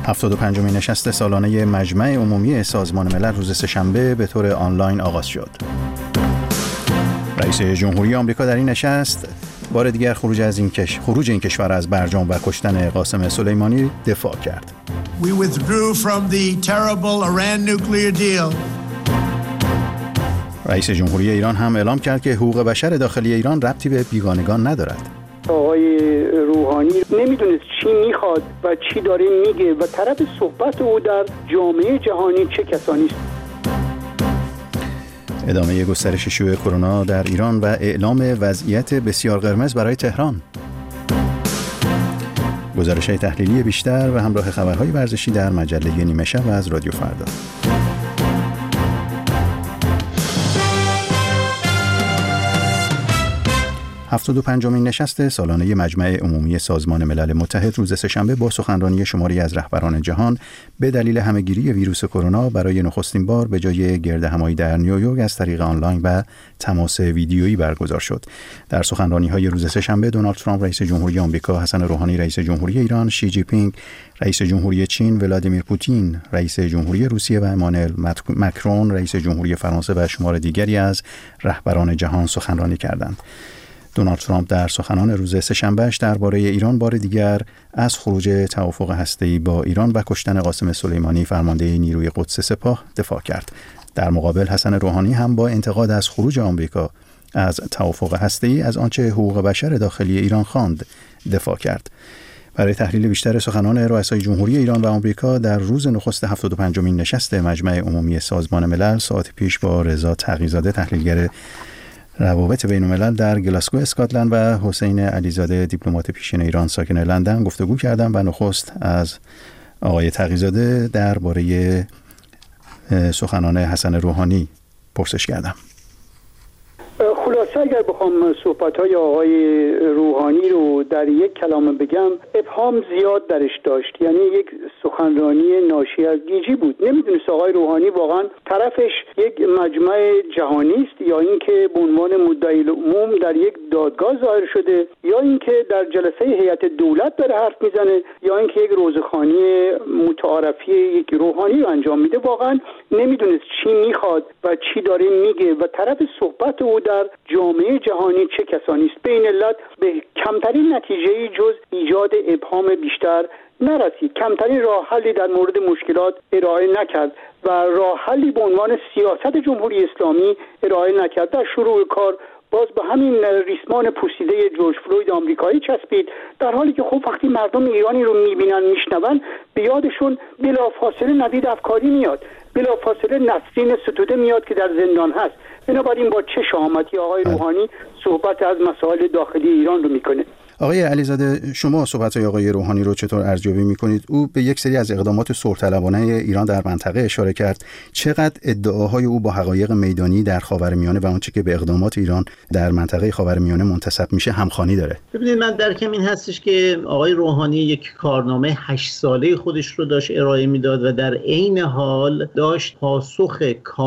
75مین نشست سالانه مجمع عمومی سازمان ملل روز سه‌شنبه به طور آنلاین آغاز شد. رئیس جمهوری آمریکا در این نشست بار دیگر خروج این کشور از برجام و کشتن قاسم سلیمانی دفاع کرد. We withdrew from the terrible Iran nuclear deal. رئیس جمهوری ایران هم اعلام کرد که حقوق بشر داخلی ایران ربطی به بیگانگان ندارد. آقای روحانی نمیدونست چی میخواد و چی داره میگه و طرف صحبت او در جامعه جهانی چه کسانی است. ادامه گسترش شیوع کرونا در ایران و اعلام وضعیت بسیار قرمز برای تهران. گزارش‌های تحلیلی بیشتر و همراه خبرهای ورزشی در مجله نیمه شب از رادیو فردا. 75مین نشست سالانه مجمع عمومی سازمان ملل متحد روز سه‌شنبه با سخنرانی شماری از رهبران جهان به دلیل همه‌گیری ویروس کرونا برای نخستین بار به جای گردهمایی در نیویورک از طریق آنلاین و تماس ویدیویی برگزار شد. در سخنرانی‌های روز سه‌شنبه دونالد ترامپ رئیس جمهوری آمریکا، حسن روحانی رئیس جمهوری ایران، شی جی پینگ رئیس جمهوری چین، ولادیمیر پوتین رئیس جمهوری روسیه و امانوئل ماکرون رئیس جمهوری فرانسه و شمار دیگری از رهبران جهان سخنرانی کردند. دونالد ترامپ در سخنان روز سه‌شنبه‌اش درباره ایران بار دیگر از خروج توافق هسته‌ای با ایران و کشتن قاسم سلیمانی فرمانده نیروی قدس سپاه دفاع کرد. در مقابل حسن روحانی هم با انتقاد از خروج آمریکا از توافق هسته‌ای از آنچه حقوق بشر داخلی ایران خواند دفاع کرد. برای تحلیل بیشتر سخنان رؤسای جمهوری ایران و آمریکا در روز نخست 75مین نشست مجمع عمومی سازمان ملل ساعت پیش با رضا تقی‌زاده تحلیلگر روابط بین‌الملل در گلاسگو اسکاتلند و حسین علیزاده دیپلمات پیشین ایران ساکن لندن گفتگو کردم و نخست از آقای تقی‌زاده درباره سخنان حسن روحانی پرسش کردم. خلاصه اگر بخوام صحبت‌های آقای روحانی رو در یک کلمه بگم، ابهام زیاد درش داشت. یعنی یک سخنرانی ناشی از گیجی بود. نمیدونست آقای روحانی واقعا طرفش یک مجمع جهانی است یا اینکه به عنوان مدعی العموم در یک دادگاه ظاهر شده، یا اینکه در جلسه هیئت دولت داره حرف میزنه، یا اینکه یک روزخوانی متعارفی یک روحانی رو انجام میده. واقعا نمیدونست چی میخواد و چی داره میگه و طرف صحبت او در جامعه جهانی چه کسانی است. بین علت به کمترین نتیجه‌ای جز ایجاد ابهام بیشتر نرسید. کمترین راه حلی در مورد مشکلات ارائه نکرد و راه حلی به عنوان سیاست جمهوری اسلامی ارائه نکرد. در شروع کار باز به همین ریسمان پوسیده جورج فلوید آمریکایی چسبید، در حالی که خب وقتی مردم ایرانی رو میبینن میشنون به یادشون بلافاصله نوید افکاری میاد، بلافاصله نسرین ستوده میاد که در زندان هست. بنابراین با چه شهامتی آقای روحانی صحبت از مسائل داخلی ایران رو میکنه. آقای علیزاده، شما صحبت‌های آقای روحانی رو چطور ارزیابی می‌کنید؟ او به یک سری از اقدامات صلح‌طلبانه ایران در منطقه اشاره کرد. چقدر ادعاهای او با حقایق میدانی در خاورمیانه و آنچه که به اقدامات ایران در منطقه خاورمیانه منتسب میشه همخوانی داره؟ ببینید، من درکم این هستش که آقای روحانی یک کارنامه 8 ساله خودش رو داشت ارائه میداد و در عین حال داشت پاسخ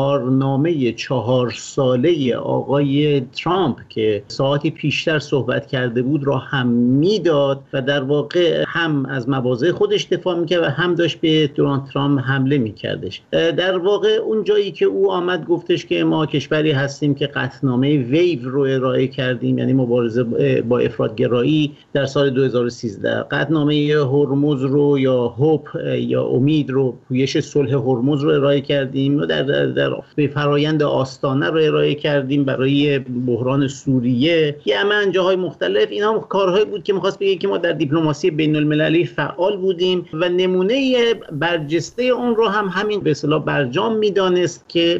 کارنامه 4 ساله آقای ترامپ که ساعتی پیشتر صحبت کرده بود را هم میداد و در واقع هم از مواضع خودش دفاع میکرد و هم داشت به دونالد ترامپ حمله میکردش. در واقع اون جایی که او آمد گفتش که ما کشوری هستیم که قطعنامه ویو رو ارائه کردیم، یعنی مبارزه با افراط‌گرایی در سال 2013، قطعنامه هرمز رو یا هوپ یا امید رو، پویش صلح هرمز رو ارائه کردیم و در فرایند آستانه رو ارائه کردیم برای بحران سوریه، یمن، جاهای مختلف. اینا کارهایی بود که می‌خواست بگه که ما در دیپلماسی بین‌المللی فعال بودیم و نمونه برجسته اون رو همین به اصطلاح برجام می‌دانست که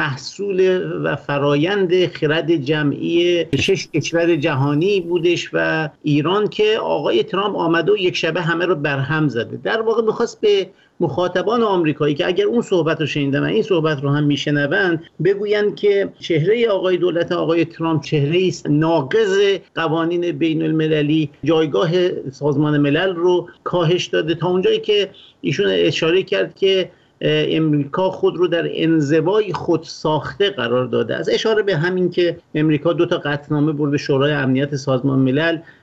محصول و فرایند خرد جمعی 6 کشور جهانی بودش و ایران که آقای ترامپ آمده و یک شبه همه رو برهم زده. در واقع می‌خواست به مخاطبان آمریکایی که اگر اون صحبت رو شنیدن و این صحبت رو هم میشنوند بگویند که چهره آقای دولت آقای ترامپ چهره است ناقض قوانین بین المللی، جایگاه سازمان ملل رو کاهش داده، تا اونجایی که ایشون اشاره کرد که امریکا خود رو در انزوای خود ساخته قرار داده. از اشاره به همین که امریکا 2 قطعنامه برده شورای امنیت سازمان ملل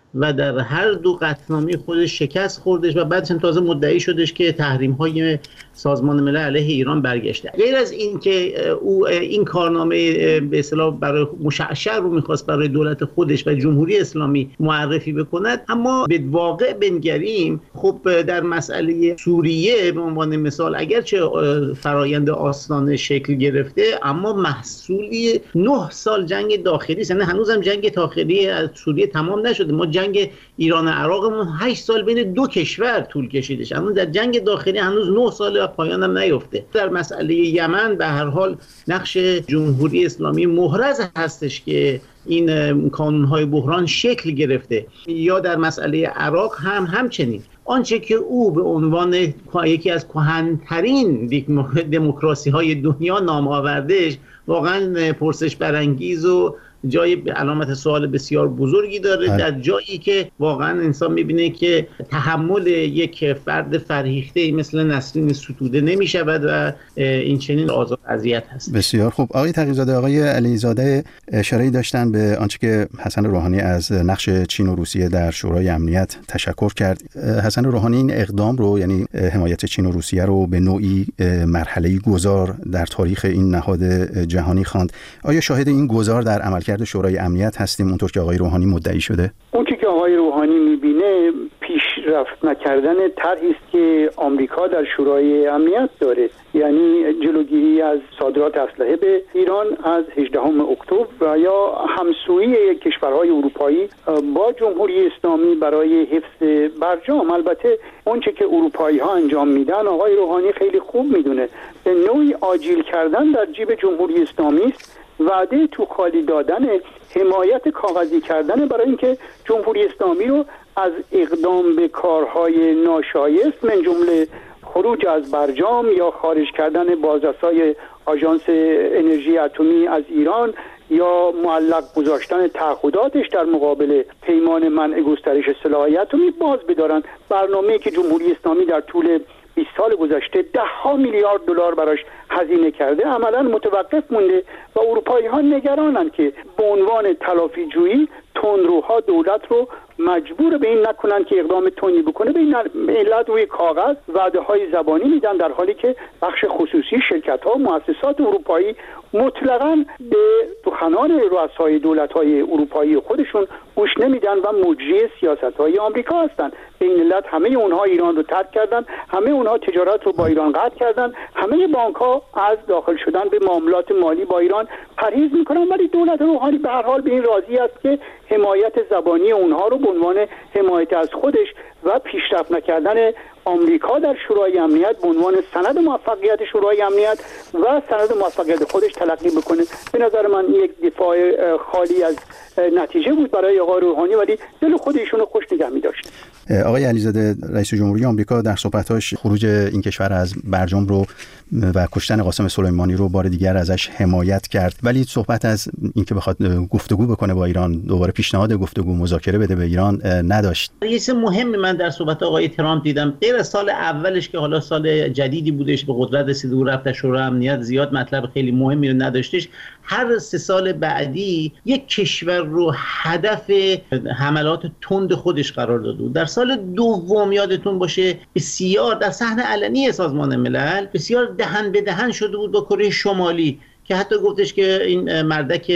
و در هر دو قطعنامه خودش شکست خوردش و بعدش تازه مدعی شدش که تحریم‌های سازمان ملل علیه ایران برگشته. غیر از این که او این کارنامه به اصطلاح برای مشعشع رو می‌خواست برای دولت خودش و جمهوری اسلامی معرفی بکند، اما به واقع بنگریم خب در مسئله سوریه به عنوان مثال اگرچه فرایند آستانه شکل گرفته اما محصولی 9 سال جنگ داخلی است، یعنی هنوزم جنگ داخلی از سوریه تمام نشده. ما جنگ ایران و عراقمون 8 سال بین دو کشور طول کشیدش، اما در جنگ داخلی هنوز 9 سال پایانم نیفته. در مسئله یمن به هر حال نقش جمهوری اسلامی محرز هستش که این کانون‌های بحران شکل گرفته، یا در مسئله عراق همچنین. آنچه که او به عنوان یکی از کهن‌ترین دموکراسی‌های دنیا نام آوردهش واقعا پرسش برانگیز و جای علامت سوال بسیار بزرگی داره، در جایی که واقعا انسان میبینه که تحمل یک فرد فرهیخته مثل نسرین ستوده نمیشود و این چنین آزار اذیت هست. بسیار خوب. آقای تقی‌زاده، آقای علیزاده اشاره‌ای داشتن به آنچه که حسن روحانی از نقش چین و روسیه در شورای امنیت تشکر کرد. حسن روحانی این اقدام رو، یعنی حمایت چین و روسیه رو، به نوعی مرحله‌ای گذار در تاریخ این نهاد جهانی خواند. آیا شاهد این گذار در عملکرد شورای امنیت هستیم اونطور که آقای روحانی مدعی شده؟ اون که آقای روحانی میبینه پیشرفت نکردن طرحی است که آمریکا در شورای امنیت داره، یعنی جلوگیری از صادرات اسلحه به ایران از 18 اکتبر و یا همسویی کشورهای اروپایی با جمهوری اسلامی برای حفظ برجام. البته اونچه که اروپایی ها انجام میدن آقای روحانی خیلی خوب میدونه، به نوعی آجیل کردن در جیب جمهوری اسلامی است، وعده تو خالی دادن، حمایت کاغذی کردن برای اینکه جمهوری اسلامی رو از اقدام به کارهای ناشایست من جمله خروج از برجام یا خارج کردن بازرسای آژانس انرژی اتمی از ایران یا معلق گذاشتن تعهداتش در مقابل پیمان منع گسترش سلاح اتمی باز بدارن. برنامه‌ای که جمهوری اسلامی در طول 20 سال گذشته 10 میلیارد دلار براش هزینه کرده عملا متوقف مونده و اروپایی ها نگرانن که به عنوان تلافی جویی تندروها دولت رو مجبور به این نکنن که اقدام تندی بکنه. به این علت روی کاغذ وعده های زبانی میدن، در حالی که بخش خصوصی، شرکت ها و مؤسسات اروپایی مطلقاً به سخنان رؤسای دولت های اروپایی خودشون گوش نمیدن و مجری سیاست های آمریکا هستن. به این علت همه اونها ایران رو ترک کردن، همه اونها تجارت رو با ایران قطع کردن، همه بانک ها از داخل شدن به معاملات مالی با ایران پرهیز میکنن، ولی دولت روحانی به هر حال به این راضی است که حمایت زبانی اونها رو به عنوان حمایت از خودش و پیشرفت نکردن آمریکا در شورای امنیت به عنوان سند موفقیت شورای امنیت و سند موفقیت خودش تلقی بکنه. به نظر من یک دفاع خالی از نتیجه بود برای آقای روحانی، ولی دل خود ایشونو خوش نگه می‌داشت. آقای علیزاده، رئیس جمهوری آمریکا در صحبت‌هاش خروج این کشور از برجام رو و کشتن قاسم سلیمانی رو بار دیگر ازش حمایت کرد، ولی صحبت از اینکه بخواد گفتگو بکنه با ایران، دوباره پیشنهاد گفتگو مذاکره بده به ایران نداشت. یه چیز مهمی من در صحبت آقای ترامپ دیدم، غیر از سال اولش که حالا سال جدیدی بودش به قدرت رسید و رفت شورای امنیت، زیاد مطلب خیلی مهمی رو نداشتش. هر 3 سال بعدی یک کشور رو هدف حملات تند خودش قرار داده بود. در سال دوم یادتون باشه بسیار در صحنه علنی سازمان ملل بسیار دهن به دهن شده بود با کره شمالی، که حتی گفتش که این مردک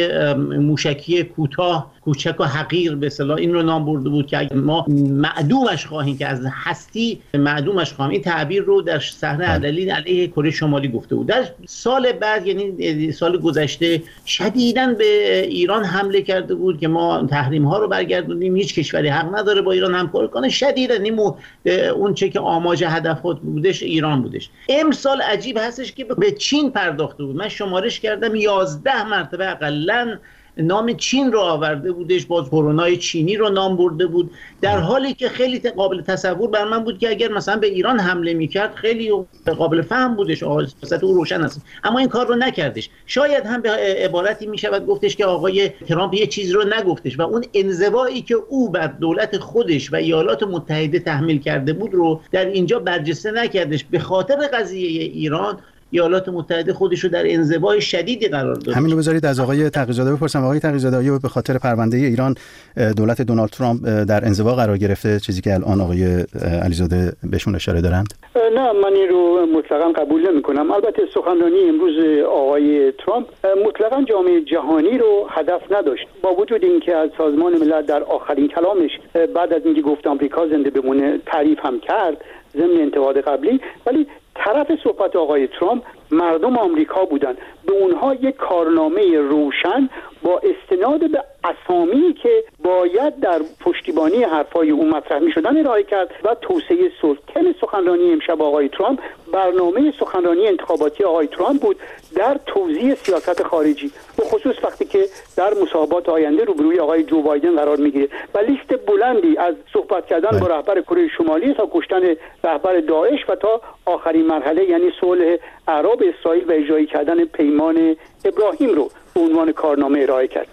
موشکی کوچک و حقیر به اصطلاح این رو نام برده بود که اگه ما معدومش خواهیم، که از هستی معدومش خواهیم، این تعبیر رو در صحنه علنی علیه کره شمالی گفته بود. در سال بعد یعنی سال گذشته شدیداً به ایران حمله کرده بود که ما تحریم ها رو برگردونیم، هیچ کشوری حق نداره با ایران همکاری کنه. شدیداً اون چه که آماج هدفات بودش ایران بودش. امسال عجیب هستش که به چین پرداخته بود. من شمارش کردم 11 مرتبه حداقل نام چین رو آورده بودش، باز کرونای چینی رو نام برده بود، در حالی که خیلی قابل تصور بر من بود که اگر مثلا به ایران حمله میکرد خیلی قابل فهم بودش، سیاست او روشن است، اما این کار رو نکردش. شاید هم به عبارتی میشود گفتش که آقای ترامپ یه چیز رو نگفتش و اون انزوایی که او بر دولت خودش و ایالات متحده تحمیل کرده بود رو در اینجا برجسته نکردش. به خاطر قضیه ایران ایالات متحده خودش رو در انزوای شدیدی قرار داده. همین رو بذارید از آقای تقی‌زاده بپرسم. آقای تقی‌زاده، آیا به خاطر پرونده ایران دولت دونالد ترامپ در انزوا قرار گرفته، چیزی که الان آقای علیزاده بهشون اشاره دارند؟ نه، من این رو مطلقاً قبول نمی‌کنم. البته سخنرانی امروز آقای ترامپ مطلقاً جامعه جهانی رو هدف نداشت، با وجود اینکه از سازمان ملل در آخرین کلامش بعد از اینکه گفت آمریکا زنده بمونه تعریف هم کرد ضمن انتقاد قبلی، ولی طرف صحبت آقای ترامپ مردم آمریکا بودن. به اونها یک کارنامه روشن با استناد به اسامی که باید در پشتیبانی حرفای او مطرح می‌شدن ارائه کرد و توسعه صلح. تم سخنرانی امشب آقای ترامپ برنامه سخنرانی انتخاباتی آقای ترامپ بود در توزیع سیاست خارجی، به خصوص وقتی که در مصاحبات آینده روبروی آقای جو بایدن قرار میگیره و لیست بلندی از صحبت کردن با رهبر کره شمالی تا کشتن رهبر داعش و تا آخرین مرحله یعنی صلح عرب اسرائیل و اجرایی کردن پیمان ابراهیم رو به عنوان کارنامه ارائه کرد.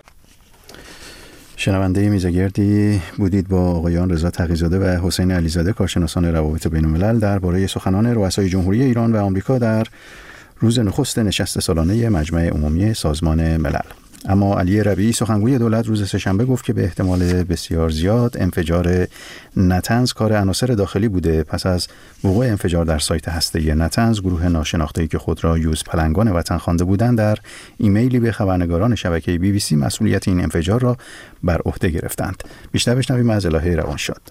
شنونده میزگردی بودید با آقایان رضا تقی‌زاده و حسین علیزاده، کارشناسان روابط بین‌الملل، درباره سخنان رؤسای جمهوری ایران و آمریکا در روز نخست نشست سالانه مجمع عمومی سازمان ملل. اما علی ربیعی سخنگوی دولت روز سه‌شنبه گفت که به احتمال بسیار زیاد انفجار نتنز کار عناصر داخلی بوده. پس از وقوع انفجار در سایت هسته‌ای نتنز، گروه ناشناخته‌ای که خود را یوز پلنگان وطن خوانده بودند در ایمیلی به خبرنگاران شبکه BBC مسئولیت این انفجار را بر عهده گرفتند. بیشتر بشنویم از الهه روانشاد.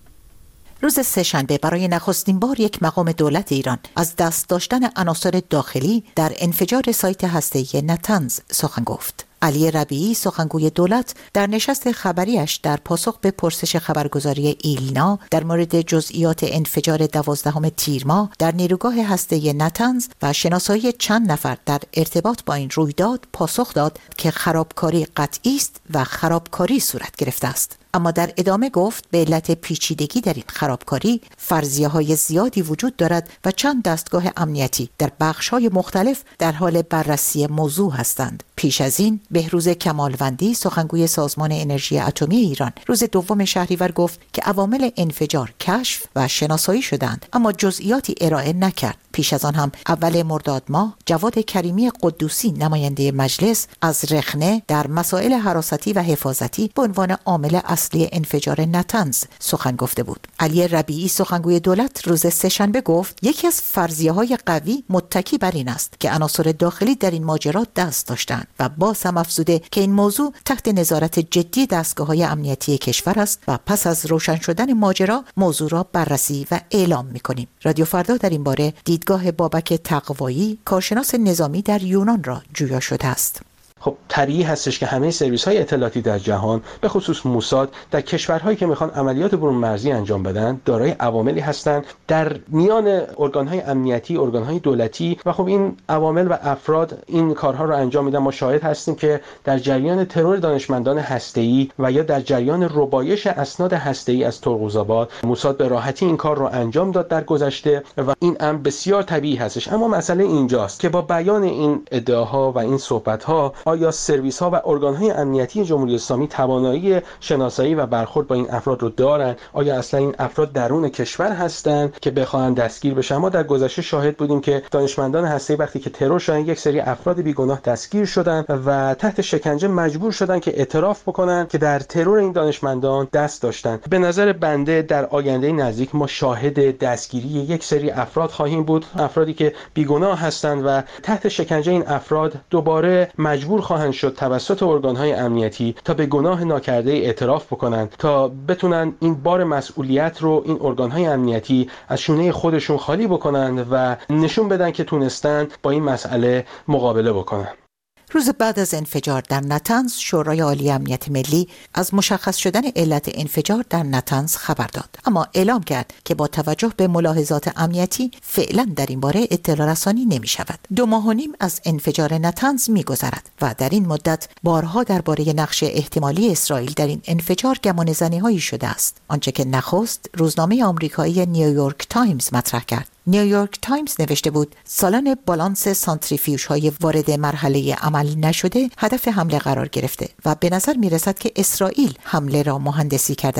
روز سه‌شنبه برای نخستین بار یک مقام دولت ایران از دست داشتن عناصر داخلی در انفجار سایت هسته‌ای نتنز سخن گفت. علی ربیعی سخنگوی دولت در نشست خبریش در پاسخ به پرسش خبرگزاری ایلنا در مورد جزئیات انفجار 12 تیر ماه در نیروگاه هسته‌ای نتنز و شناسایی چند نفر در ارتباط با این رویداد پاسخ داد که خرابکاری قطعی است و خرابکاری صورت گرفته است. اما در ادامه گفت به علت پیچیدگی در این خرابکاری فرضیه‌های زیادی وجود دارد و چند دستگاه امنیتی در بخش‌های مختلف در حال بررسی موضوع هستند. پیش از این بهروز کمالوندی سخنگوی سازمان انرژی اتمی ایران روز 2 شهریور گفت که عوامل انفجار کشف و شناسایی شدند اما جزئیاتی ارائه نکرد. پیش از آن هم اول مرداد ماه جواد کریمی قدوسی نماینده مجلس از رخنه در مسائل حراستی و حفاظتی به عنوان عامل اصلی انفجار نتنز سخن گفته بود. علی ربیعی سخنگوی دولت روز سه‌شنبه گفت یکی از فرضیه‌های قوی متکی بر این است که عناصر داخلی در این ماجرا دست داشتند و باز هم افزوده که این موضوع تحت نظارت جدی دستگاه‌های امنیتی کشور است و پس از روشن شدن ماجرا موضوع را بررسی و اعلام می‌کنیم. رادیو فردا در این باره دیدگاه بابک تقوایی کارشناس نظامی در یونان را جویا شده است. خب طبیعی هستش که همه سرویس‌های اطلاعاتی در جهان به خصوص موساد در کشورهایی که میخوان عملیات برون مرزی انجام بدن دارای عواملی هستند در میان ارگان‌های امنیتی، ارگان‌های دولتی و خب این عوامل و افراد این کارها رو انجام میدن. ما شاهد هستیم که در جریان ترور دانشمندان هسته‌ای و یا در جریان ربایش اسناد هسته‌ای از ترقوزآباد موساد به راحتی این کار رو انجام داد در گذشته و این امر بسیار طبیعی هستش. اما مسئله اینجاست که با بیان این ادعاها و این صحبت‌ها آیا سرویس‌ها و ارگان‌های امنیتی جمهوری اسلامی توانایی شناسایی و برخورد با این افراد رو دارن؟ آیا اصلا این افراد درون کشور هستند که بخواهن دستگیر بشن؟ ما در گذشته شاهد بودیم که دانشمندان هسته‌ای وقتی که ترور شدن یک سری افراد بیگناه دستگیر شدن و تحت شکنجه مجبور شدن که اعتراف بکنن که در ترور این دانشمندان دست داشتن. به نظر بنده در آینده نزدیک ما شاهد دستگیری یک سری افراد خواهیم بود، افرادی که بیگناه هستند و تحت شکنجه این افراد دوباره مجبور خواهند شد توسط ارگان‌های امنیتی تا به گناه ناکرده اعتراف بکنن تا بتونن این بار مسئولیت رو این ارگان‌های امنیتی از شونه خودشون خالی بکنن و نشون بدن که تونستن با این مسئله مقابله بکنن. روز بعد از انفجار در نتنز شورای عالی امنیت ملی از مشخص شدن علت انفجار در نتنز خبر داد اما اعلام کرد که با توجه به ملاحظات امنیتی فعلا در این باره اطلاع رسانی نمی شود. 2.5 ماه از انفجار نتنز می گذرد و در این مدت بارها درباره نقش احتمالی اسرائیل در این انفجار گمان زنی هایی شده است. آنچه که نخست روزنامه آمریکایی نیویورک تایمز مطرح کرد. نیویورک تایمز نوشته بود سالن بالانس سانتریفیوژهای وارد مرحله عمل نشده هدف حمله قرار گرفته و به نظر می رسد که اسرائیل حمله را مهندسی کرده است.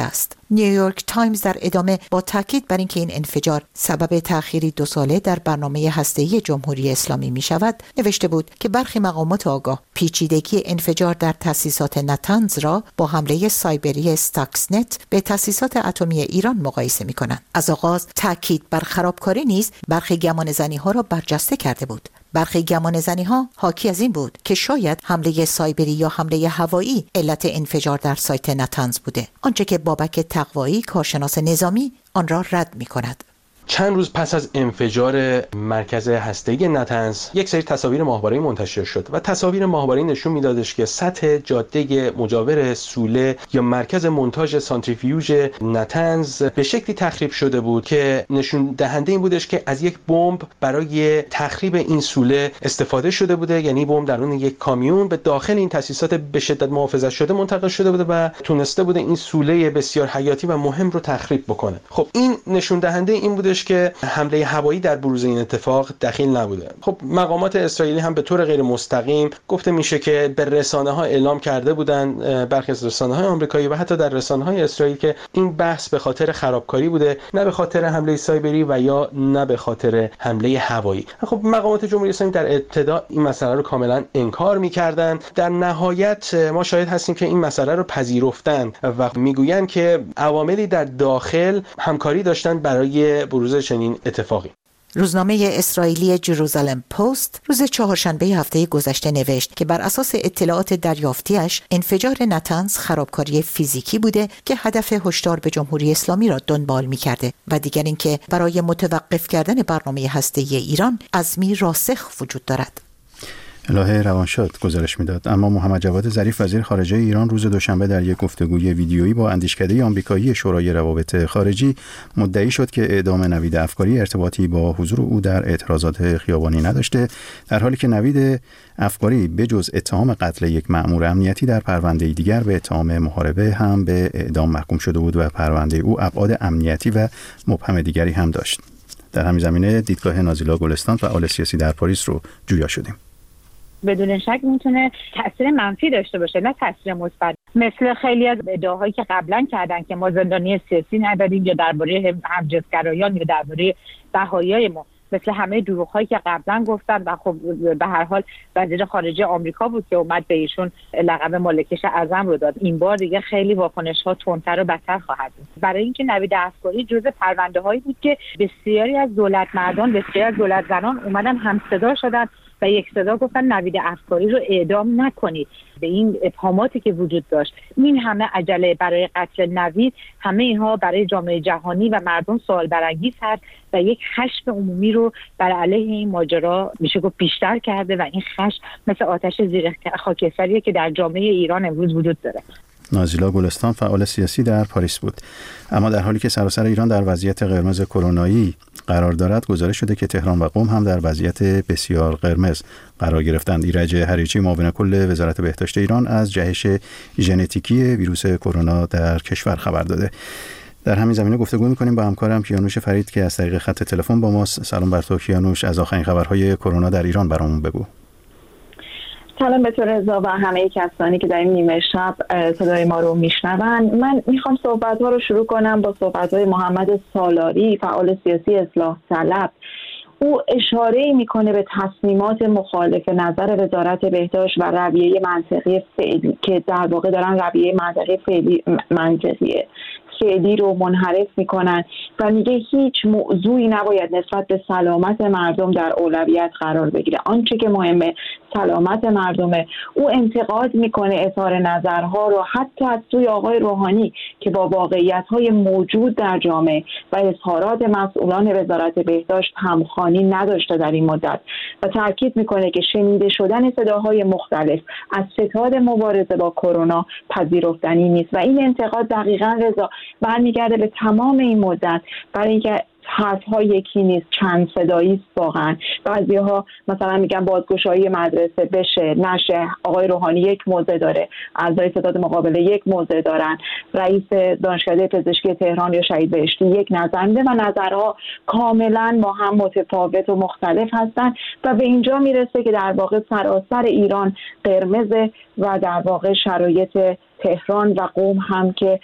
نیویورک تایمز در ادامه با تاکید بر اینکه این انفجار سبب تأخیری 2 ساله در برنامه هسته‌ای جمهوری اسلامی می شود، نوشته بود که برخی مقامات آگاه پیچیدگی انفجار در تأسیسات نتنز را با حمله سایبری استاکسنت به تأسیسات اتمی ایران مقایسه می کنند. از آغاز تاکید بر خرابکاری نیز برخی گمانه‌زنی‌ها را برجسته کرده بود. برخی گمانه‌زنی‌ها حاکی از این بود که شاید حمله سایبری یا حمله هوایی علت انفجار در سایت نتنز بوده، آنچه که بابک تقوایی کارشناس نظامی آن را رد می‌کند. چند روز پس از انفجار مرکز هسته‌ای نتنز یک سری تصاویر ماهواره‌ای منتشر شد و تصاویر ماهواره‌ای نشون میدادش که سطح جاده مجاور سوله یا مرکز مونتاژ سانتریفیوژ نتنز به شکلی تخریب شده بود که نشون دهنده این بودش که از یک بمب برای تخریب این سوله استفاده شده بوده، یعنی بمب درون یک کامیون به داخل این تاسیسات به شدت محافظت شده منتقل شده بوده و تونسته بوده این سوله بسیار حیاتی و مهم رو تخریب بکنه. خب این نشون دهنده این بوده که حمله هوایی در بروز این اتفاق دخیل نبوده. خب مقامات اسرائیلی هم به طور غیر مستقیم گفته میشه که به رسانه‌ها اعلام کرده بودن، برخی از رسانه‌های آمریکایی و حتی در رسانه‌های اسرائیل، که این بحث به خاطر خرابکاری بوده، نه به خاطر حمله سایبری و یا نه به خاطر حمله هوایی. خب مقامات جمهوری اسلامی در ابتدا این مسئله رو کاملا انکار می‌کردند. در نهایت ما شاهد هستیم که این مسئله رو پذیرفتن و میگویند که عواملی در داخل همکاری داشتن برای بروز چنین اتفاقی. روزنامه اسرائیلی جروزالم پست روز چهارشنبه هفته گذشته نوشت که بر اساس اطلاعات دریافتیش انفجار نتنز خرابکاری فیزیکی بوده که هدف هشدار به جمهوری اسلامی را دنبال می‌کرده و دیگر اینکه برای متوقف کردن برنامه هسته‌ای ایران عزمی راسخ وجود دارد. الهه روانشاد گزارش میداد. اما محمد جواد ظریف وزیر خارجه ایران روز دوشنبه در یک گفتگوی ویدیویی با اندیشکده آمریکایی شورای روابط خارجی مدعی شد که اعدام نوید افکاری ارتباطی با حضور او در اعتراضات خیابانی نداشته، در حالی که نوید افکاری بجز اتهام قتل یک مأمور امنیتی در پرونده دیگر به اتهام محاربه هم به اعدام محکوم شده بود و پرونده او ابعاد امنیتی و مبهم دیگری هم داشت. در همین زمینه دیدگاه نازیلا گلستان فعال سیاسی در پاریس رو جویا شدیم. بدون شک میتونه تاثیر منفی داشته باشه نه تاثیر مثبت. مثل خیلی از ادعاهایی که قبلا کردن که ما زندانی سیاسی نداریم یا درباره همجنسگرایان یا درباره بهاییای ما، مثل همه دروغ‌هایی که قبلا گفتن. و خب به هر حال وزیر خارجه آمریکا بود که اومد به ایشون لقب مالکش اعظم رو داد. این بار دیگه خیلی واکنش‌ها تندتر و بدتر خواهد بود، برای اینکه نوید افکاری جزء پرونده‌هایی بود که بسیاری از دولتمردان، بسیاری از دولت‌زنان اومدن همصدا شدن و یک صدا گفتن نوید افکاری رو اعدام نکنید. به این ابهاماتی که وجود داشت، این همه عجله برای قتل نوید، همه اینها برای جامعه جهانی و مردم سوال برانگیز هست و یک خشم عمومی رو بر علیه این ماجرا میشه گفت بیشتر کرده و این خشم مثل آتش زیر خاکستریه که در جامعه ایران امروز وجود داره. نازیلا گلستان فعال سیاسی در پاریس بود. اما در حالی که سراسر ایران در وضعیت قرمز کرونایی قرار دارد، گزارش شده که تهران و قم هم در وضعیت بسیار قرمز قرار گرفتند. ایرج هریچی معاون کل وزارت بهداشت ایران از جهش ژنتیکی ویروس کرونا در کشور خبر داده. در همین زمینه گفتگو می‌کنیم با همکارم کیانوش فرید که از طریق خط تلفن با ماست. سلام بر تو کیانوش، از آخرین خبرهای کرونا در ایران برامون بگو. سلام به تو رضا و همه کسانی که در این نیمه شب صدای ما رو میشنون. من میخوام صحبت‌ها رو شروع کنم با صحبت‌های محمد سالاری، فعال سیاسی اصلاح طلب. او اشاره میکنه به تصمیمات مخالف نظر وزارت بهداشت و رویه منطقی فعلی که در واقع دارن رویه منطقی فعلی رو منحرف میکنن و میگه هیچ موضوعی نباید نسبت به سلامت مردم در اولویت قرار بگیره. آنچه که مهمه سلامت مردمه. او انتقاد میکنه اظهار نظرها رو حتی از سوی آقای روحانی که با واقعیت‌های موجود در جامعه و اظهارات مسئولان وزارت بهداشت همخوانی نداشته در این مدت و تاکید میکنه که شنیده شدن صداهای مختلف از ستاد مبارزه با کرونا پذیرفتنی نیست و این انتقاد دقیقاً رضا برمیگرده به تمام این مدت، برای اینکه حرف‌ها یکی نیست، چند صدایی است واقعا. بعضی‌ها مثلا میگن بازگشایی مدرسه بشه نشه، آقای روحانی یک موضع داره، اعضای ستاد مقابله یک موضع دارن، رئیس دانشکده پزشکی تهران یا شهید بهشتی یک نظر میده و نظرها کاملا با هم متفاوت و مختلف هستن و به اینجا میرسه که در واقع سراسر ایران قرمز و در واقع شرایط تهران و قم هم که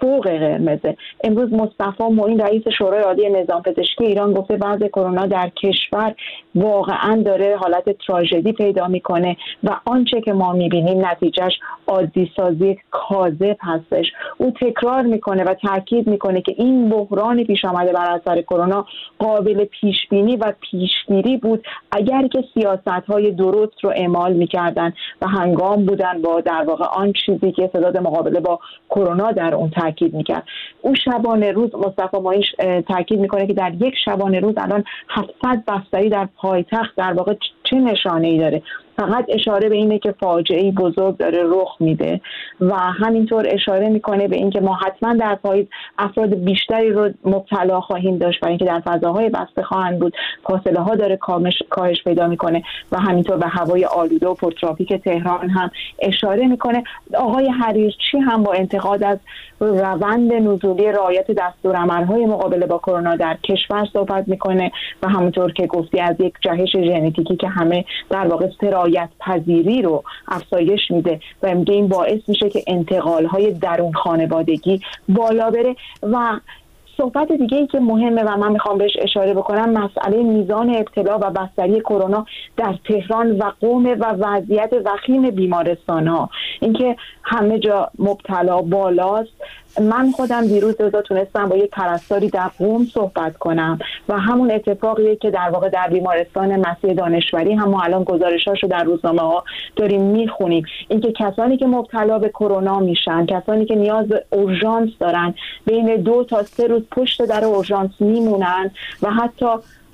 فوق قرمزه. امروز مصطفی معین رئیس شورای عالی نظام پزشکی ایران گفته وضع کرونا در کشور واقعا داره حالت تراژدی پیدا میکنه و آنچه که ما میبینیم نتیجهش عادی سازی کاذب هستش. او تکرار میکنه و تاکید میکنه که این بحران پیش آمده بر اثر کرونا قابل پیش بینی و پیشگیری بود اگر که سیاست‌های درست رو اعمال میکردن و هنگام بودن با در واقع آن چیزی که سداد مقابله با کرونا در اون تاکید میکرد. او شبانه روز مصطفی معین تاکید میکنه که در یک شبانه روز الان 700 بستری در پایتخت در واقع چه نشانه‌ای داره؟ فقط اشاره به اینه که فاجعه‌ای بزرگ داره رخ میده و همینطور اشاره میکنه به اینکه ما حتما در پاییز افراد بیشتری رو مبتلا خواهیم داشت و اینکه در فضاهای بسته خواهند بود، فاصله ها داره کاهش پیدا میکنه و همینطور به هوای آلوده و پرترافیک تهران هم اشاره میکنه. آقای حریرچی هم با انتقاد از روند نزولی رعایت دستورالعمل‌های مقابله با کرونا در کشور صحبت میکنه و همونطور که گفتی از یک جهش ژنتیکی که همه در واقع سرایت پذیری رو افزایش میده و میگه این باعث میشه که انتقال‌های درون خانوادگی بالا بره. و صحبت دیگه ای که مهمه و من میخوام بهش اشاره بکنم مسئله میزان ابتلا و بستری کرونا در تهران و قم و وضعیت وخیم بیمارستان‌ها، اینکه همه جا مبتلا بالاست. من خودم دیروز تونستم با یک پرستاری در قم صحبت کنم و همون اتفاقیه که در واقع در بیمارستان مسیح دانشوری هم ما الان گزارشاشو در روزنامه‌ها داریم میخونیم، اینکه کسانی که مبتلا به کرونا میشن، کسانی که نیاز به اورژانس دارن، بین 2 تا 3 روز پشت در اورژانس میمونن و حتی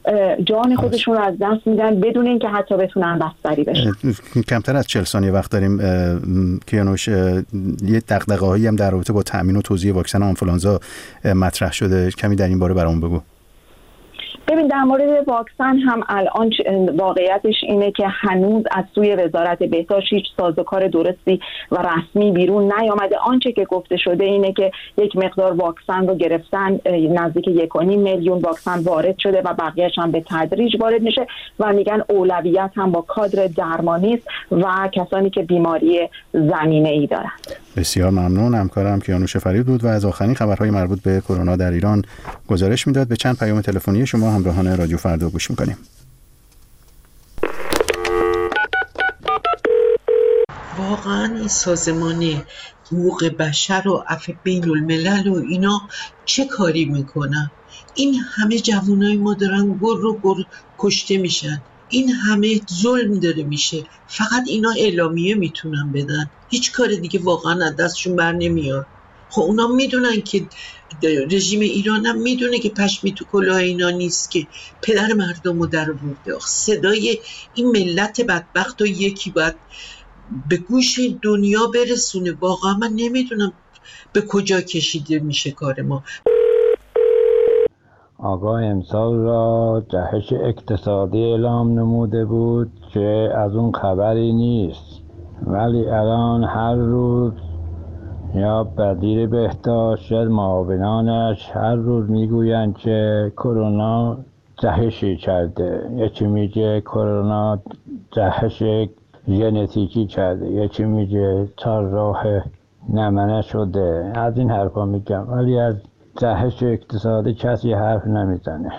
جان خودشون رو از دست میدن بدون اینکه حتی بتونن بستری بشن. کمتر از 40 ثانیه وقت داریم. کیانوش، یه دغدغه‌هایی هم در رابطه با تامین و توزیع واکسن آنفولانزا مطرح شده، کمی در این باره برامون بگو. ببین در مورد واکسن هم الان واقعیتش اینه که هنوز از سوی وزارت بهداشت هیچ سازوکار درستی و رسمی بیرون نیامده. آنچه که گفته شده اینه که یک مقدار واکسن رو گرفتن، نزدیک 1.5 میلیون واکسن وارد شده و بقیه‌اش هم به تدریج وارد میشه و میگن اولویت هم با کادر درمانی است و کسانی که بیماری زمینه‌ای دارن. بسیار ممنون. همکارم کیانوش فرید بود و از آخرین خبرهای مربوط به کرونا در ایران گزارش میداد. به چند پیام تلفنی شما همراهان رادیو فردا گوش میکنیم. واقعا این سازمان حقوق بشر و عفو بین الملل و اینا چه کاری میکنن؟ این همه جوانای ما دارن گر کشته میشن، این همه ظلم داره میشه، فقط اینا اعلامیه میتونن بدن، هیچ کار دیگه واقعا از دستشون بر نمیاد. خب اونا میدونن که رژیم ایران هم میدونه که پشمی تو کلاه اینا نیست که پدر مردم رو در آورده. صدای این ملت بدبخت و یکی باید به گوش دنیا برسونه. واقعا من نمیدونم به کجا کشیده میشه کار ما. آقای امسال را جهش اقتصادی اعلام نموده بود که از اون خبری نیست، ولی الان هر روز یا بدیر بهداشت یا معاونانش هر روز میگویند که کرونا جهشی کرده، یکی میگه کرونا جهش ژنتیکی کرده، یکی میگه چهارراه نمنه شده. از این حرفا میگم، ولی از جهش اقتصادی کسی حرف نمیزنه.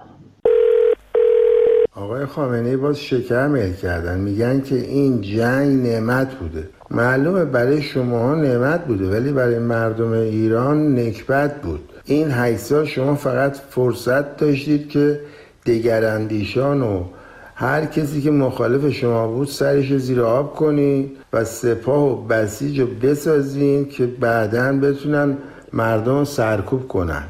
آقای خامنه‌ای باز شکر میل کردن، میگن که این جنگ نعمت بوده. معلومه برای شماها نعمت بوده ولی برای مردم ایران نکبت بود. این 8 سال شما فقط فرصت داشتید که دگراندیشان و هر کسی که مخالف شما بود سرش زیر آب کنید و سپاه و بسیج رو بسازین که بعداً بتونن مردم سرکوب کنن.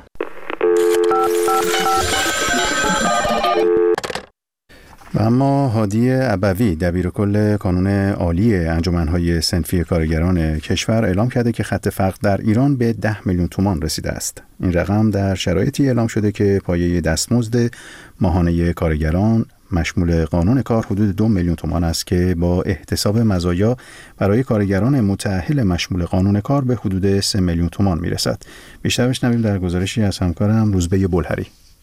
و اما هادی ابوی دبیرکل کانون عالی انجمن‌های صنفی کارگران کشور اعلام کرده که خط فقر در ایران به 10 میلیون تومان رسیده است. این رقم در شرایطی اعلام شده که پایه دستمزد ماهانه کارگران مشمول قانون کار حدود 2 میلیون تومان است که با احتساب مزایا برای کارگران متأهل مشمول قانون کار به حدود 3 میلیون تومان میرسد. بیشتر بشنویم در گزارشی از همکارم روزبه بلهری.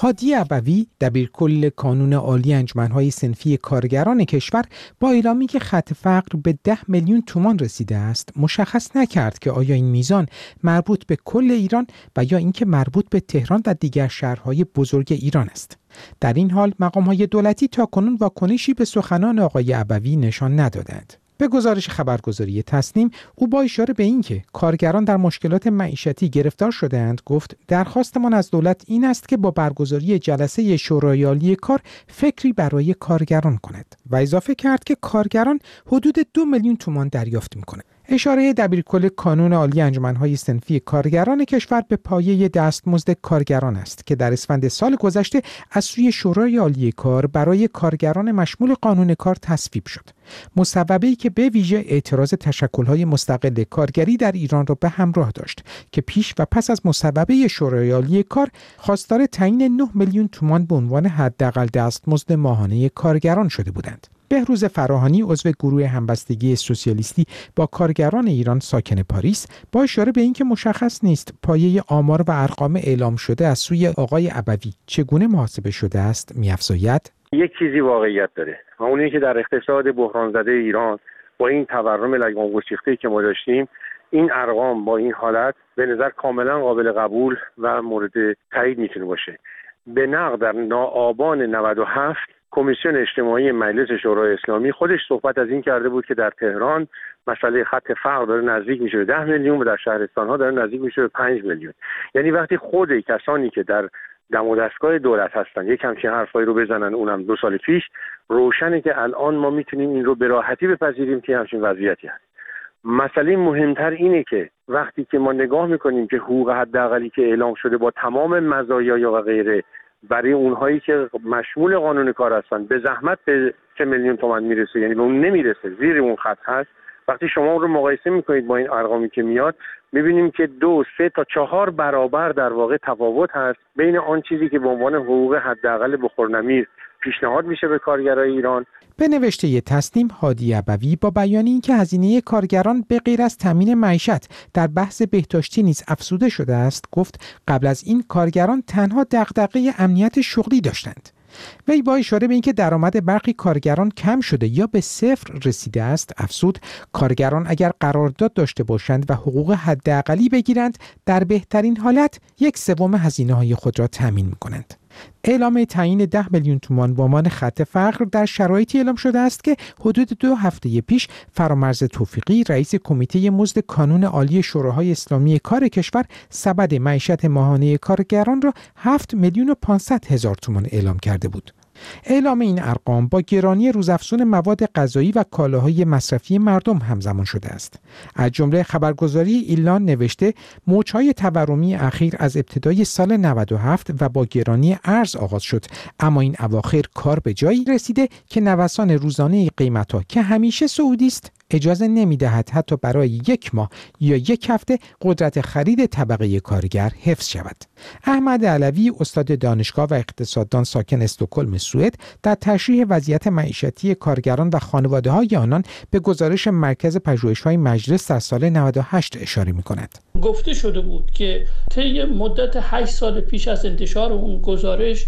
هادی ابوی دبیرکل کانون عالی انجمن‌های صنفی کارگران کشور با اعلامی که خط فقر به 10 میلیون تومان رسیده است مشخص نکرد که آیا این میزان مربوط به کل ایران و یا اینکه مربوط به تهران و دیگر شهرهای بزرگ ایران است. در این حال مقام‌های دولتی تاکنون واکنشی به سخنان آقای ابوی نشان ندادند. به گزارش خبرگزاری تصنیم، او با اشاره به اینکه کارگران در مشکلات معیشتی گرفتار شده‌اند گفت درخواستمان از دولت این است که با برگزاری جلسه شورای عالی کار فکری برای کارگران کند و اضافه کرد که کارگران حدود 2 میلیون تومان دریافت می‌کنند. اشاره دبیرکل کانون عالی انجمن‌های صنفی کارگران کشور به پایه دستمزد کارگران است که در اسفند سال گذشته از سوی شورای عالی کار برای کارگران مشمول قانون کار تصویب شد. مصوبه‌ای که به ویژه اعتراض تشکل‌های مستقل کارگری در ایران را به همراه داشت که پیش و پس از مصوبه شورای عالی کار خواستار تعیین 9 میلیون تومان به عنوان حداقل دستمزد ماهانه کارگران شده بودند. بهروز فراهانی عضو گروه همبستگی سوسیالیستی با کارگران ایران ساکن پاریس با اشاره به اینکه مشخص نیست پایه آمار و ارقام اعلام شده از سوی آقای ابوی چگونه محاسبه شده است می‌افزاید: یک چیزی واقعیت داره و اون اینه که در اقتصاد بحران زده ایران با این تورم لگام گسیخته‌ای که ما داشتیم، این ارقام با این حالت به نظر کاملا قابل قبول و مورد تایید میتونه باشه. به نقل در آبان 97 کمیسیون اجتماعی مجلس شورای اسلامی خودش صحبت از این کرده بود که در تهران مسئله خط فقر داره نزدیک میشه به 10 میلیون و در شهرستان‌ها داره نزدیک میشه به 5 میلیون. یعنی وقتی خود کسانی که در دم و دستگاه دولت هستن یک همچین حرفایی رو بزنن، اونم 2 سال پیش، روشنه که الان ما میتونیم این رو به راحتی بپذیریم که همچین وضعیتی هست. مسئله مهمتر اینه که وقتی که ما نگاه میکنیم که حقوق حداقلی که اعلام شده با تمام مزایا و غیره برای اونهایی که مشمول قانون کار هستن به زحمت به 3 میلیون تومان میرسه، یعنی به اون نمیرسه، زیر اون خط هست. وقتی شما اون رو مقایسه میکنید با این ارقامی که میاد، میبینیم که 2، 3 تا 4 برابر در واقع تفاوت هست بین آن چیزی که به عنوان حقوق حداقل بخورنمیر پیشنهاد میشه به کارگرای ایران. به نوشته تصنیم، هادی ابوی با بیان اینکه هزینه کارگران به غیر از تامین معیشت در بحث بهداشتی نیز افزوده شده است، گفت قبل از این کارگران تنها دغدغه امنیت شغلی داشتند. وی با اشاره به اینکه درآمد برخی کارگران کم شده یا به صفر رسیده است افزود کارگران اگر قرارداد داشته باشند و حقوق حداقلی بگیرند در بهترین حالت 1/3 هزینه‌های خود را تامین می‌کنند. اعلام تعیین 10 میلیون تومان به عنوان خط فقر در شرایطی اعلام شده است که حدود 2 هفته پیش فرامرز توفیقی رئیس کمیته مزد کانون عالی شوراهای اسلامی کار کشور سبد معیشت ماهانه کارگران را 7 میلیون و 500 هزار تومان اعلام کرده بود. اعلام این ارقام با گرانی روزافزون مواد غذایی و کالاهای مصرفی مردم همزمان شده است. از جمله خبرگزاری ایلان نوشته موج‌های تورمی اخیر از ابتدای سال 97 و با گرانی ارز آغاز شد، اما این اواخر کار به جایی رسیده که نوسان روزانه قیمت‌ها که همیشه صعودی است اجازه نمی‌دهد حتی برای 1 ماه یا 1 هفته قدرت خرید طبقه کارگر حفظ شود. احمد علوی استاد دانشگاه و اقتصاددان ساکن استکهلم سوئد در تشریح وضعیت معیشتی کارگران و خانواده‌های آنان به گزارش مرکز پژوهش‌های مجلس در سال 98 اشاره می‌کند. گفته شده بود که طی مدت 8 سال پیش از انتشار اون گزارش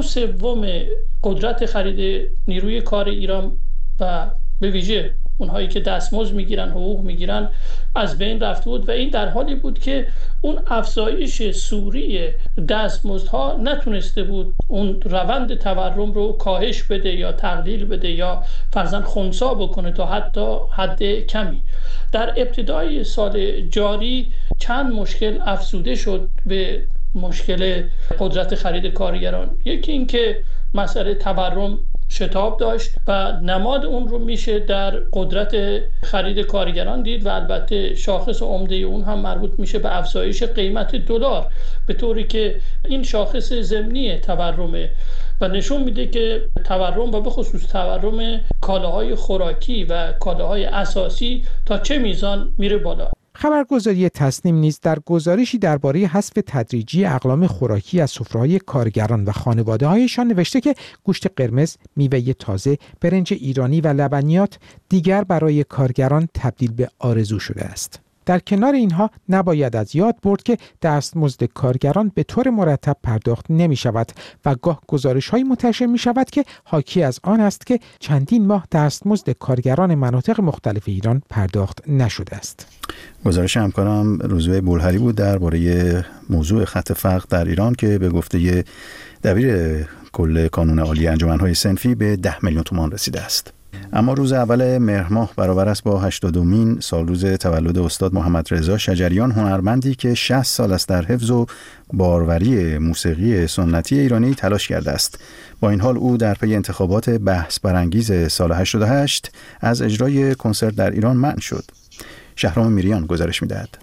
2/3 قدرت خرید نیروی کار ایران و به ویژه اونهایی که دستمزد میگیرن، حقوق میگیرن، از بین رفته بود و این در حالی بود که اون افزایش سوری دستمزدها نتونسته بود اون روند تورم رو کاهش بده یا تقلیل بده یا فرضاً خنثی بکنه تا حتی حد کمی. در ابتدای سال جاری چند مشکل افزوده شد به مشکل قدرت خرید کارگران. یکی این که مسئله تورم شتاب داشت و نماد اون رو میشه در قدرت خرید کارگران دید و البته شاخص عمده اون هم مربوط میشه به افزایش قیمت دلار، به طوری که این شاخص ضمنی تورمه و نشون میده که تورم و به خصوص تورم کالاهای خوراکی و کالاهای اساسی تا چه میزان میره بالا. خبرگزاری تصنیم نیز در گزارشی درباره حذف تدریجی اقلام خوراکی از سفره‌های کارگران و خانواده‌هایشان نوشته که گوشت قرمز، میوه تازه، برنج ایرانی و لبنیات دیگر برای کارگران تبدیل به آرزو شده است. در کنار اینها نباید از یاد برد که دستمزد کارگران به طور مرتب پرداخت نمی شود و گاه گزارش‌هایی منتشر می شود که حاکی از آن است که چندین ماه دستمزد کارگران مناطق مختلف ایران پرداخت نشده است. گزارش همکارم روزبه بولهری بود درباره موضوع خط فقر در ایران که به گفته دبیر کل کانون عالی انجمن‌های صنفی به 10 میلیون تومان رسیده است. اما روز اول مهر ماه برابر است با 80مین سالروز تولد استاد محمد رضا شجریان، هنرمندی که 60 سال است در حفظ و باروری موسیقی سنتی ایرانی تلاش کرده است. با این حال او در پی انتخابات بحث برانگیز سال 88 از اجرای کنسرت در ایران منع شد. شهرام میریان گزارش می‌دهد.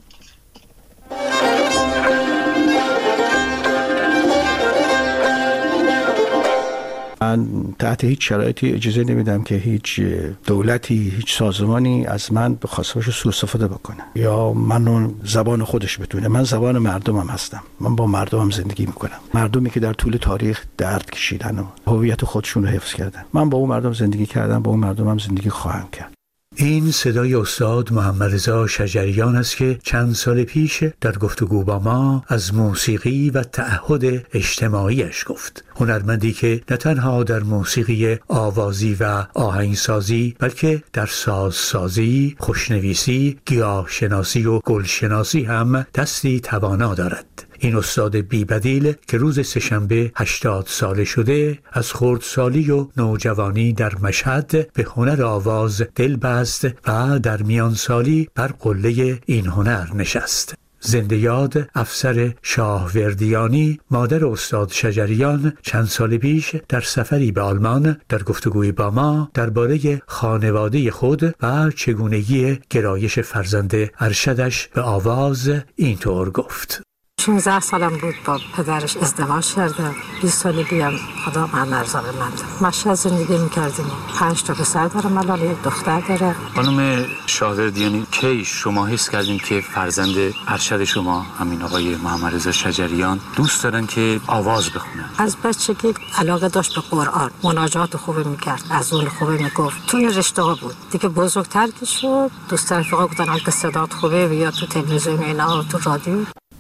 من تحت هیچ شرایطی اجازه نمیدم که هیچ دولتی، هیچ سازمانی از من به خواستش سوء استفاده بکنه یا منو زبان خودش بتونه. من زبان مردمم هستم، من با مردمم زندگی میکنم، مردمی که در طول تاریخ درد کشیدن و هویت خودشون رو حفظ کردن. من با اون مردم زندگی کردم، با اون مردمم زندگی خواهم کرد. این صدای استاد محمد رضا شجریان است که چند سال پیش در گفتگو با ما از موسیقی و تعهد اجتماعیش گفت. هنرمندی که نه تنها در موسیقی آوازی و آهنگسازی بلکه در سازسازی، خوشنویسی، گیاهشناسی و گلشناسی هم دستی توانا دارد. این استاد بی‌بدیل که روز سه‌شنبه 80 ساله شده، از خردسالی و نوجوانی در مشهد به هنر آواز دل بست و در میان سالی بر قله این هنر نشست. زنده یاد افسر شاهوردیانی، مادر استاد شجریان، چند سال پیش در سفری به آلمان در گفتگوی با ما درباره خانواده خود و چگونگی گرایش فرزند ارشدش به آواز اینطور گفت: 16 سالم بود با پدرش ازدواج کردم. 20 سالگی هم خدا من ارزاق من داد. مشهد زندگی میکردیم. 5 تا پسر دارم، الان یک دختر داره. خانم شاهوردیانی، کی شما حس کردین که فرزند ارشد شما همین آقای محمد رضا شجریان دوست دارن که آواز بخونن؟ از بچگی علاقه داشت به قرآن، مناجات خوبه میکرد، از اون خوبه میگفت. توی رشته ها بود. دیگه بزرگتر که شد، دوست رفقا گفتن اگه صدات خوبه بیا تو تلویزیون اینا، تو رادیو.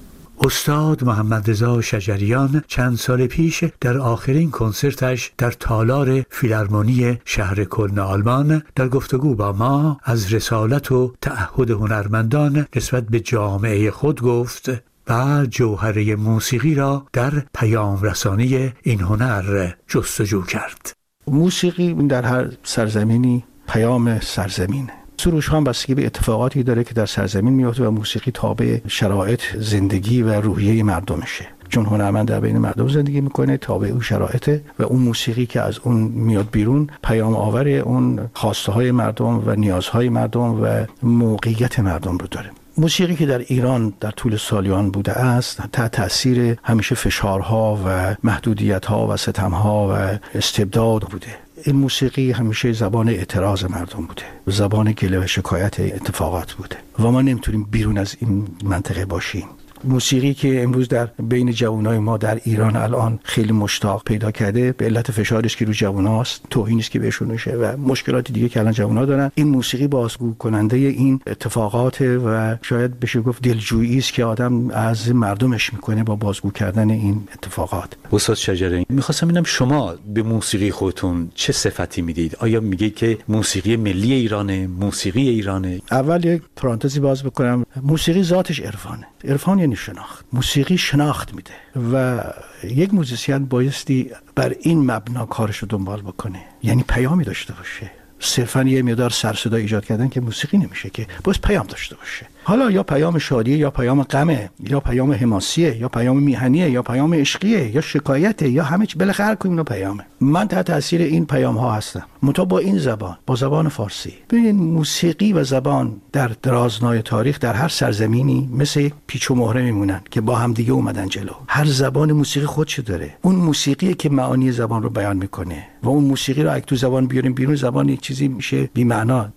استاد محمد رضا شجریان چند سال پیش در آخرین کنسرتش در تالار فیلارمونی شهر کلن آلمان در گفتگو با ما از رسالت و تعهد هنرمندان نسبت به جامعه خود گفت و جوهره موسیقی را در پیام رسانی این هنر جستجو کرد. موسیقی در هر سرزمینی پیام سرزمینه. سروش هم بستگی به اتفاقاتی داره که در سرزمین میفته و موسیقی تابع شرایط زندگی و روحیه مردمشه. چون هنرمند در بین مردم زندگی میکنه، تابع اون شرایطه و اون موسیقی که از اون میاد بیرون پیام آور اون خواسته های مردم و نیازهای مردم و موقعیت مردم رو داره. موسیقی که در ایران در طول سالیان بوده است تحت تأثیر همیشه فشارها و محدودیت‌ها و ستم‌ها و استبداد بوده. این موسیقی همیشه زبان اعتراض مردم بوده، زبان گله و شکایت اتفاقات بوده و ما نمیتونیم بیرون از این منطقه باشیم. موسیقی که امروز در بین جوانای ما در ایران الان خیلی مشتاق پیدا کرده به علت فشارش که رو جواناست، توهینی است که بهشون میشه و مشکلات دیگه که الان جوانا دارن. این موسیقی بازگو کننده این اتفاقات و شاید بشه گفت دلجویی است که آدم از مردمش میکنه با بازگو کردن این اتفاقات. استاد شجریان، میخواستم ببینم شما به موسیقی خودتون چه صفتی میدید؟ آیا میگید که موسیقی ملی ایرانه، موسیقی ایرانه؟ اول یک پرانتزی باز بکنم. موسیقی ذاتش عرفانه. عرفان یعنی شناخت. موسیقی شناخت میده و یک موزیسین بایستی بر این مبنا کارش رو دنبال بکنه، یعنی پیامی داشته باشه. صرفا یه مقدار سر صدا ایجاد کردن که موسیقی نمیشه، که باید پیام داشته باشه. حالا یا پیام شادیه یا پیام غمه یا پیام حماسیه یا پیام میهنیه یا پیام عشقیه یا شکایته یا همه چی، بالاخره کدوم اینا پیامه. من تحت تاثیر این پیام ها هستم، منتها با این زبان، با زبان فارسی. ببین موسیقی و زبان در درازنای تاریخ در هر سرزمینی مثل پیچ و مهره میمونن که با هم دیگه اومدن جلو. هر زبان موسیقی خودشو داره. اون موسیقی که معانی زبان رو بیان میکنه و اون موسیقی رو اگه تو زبان بیاریم بیرون، زبان یک چیزی میشه بی معنا.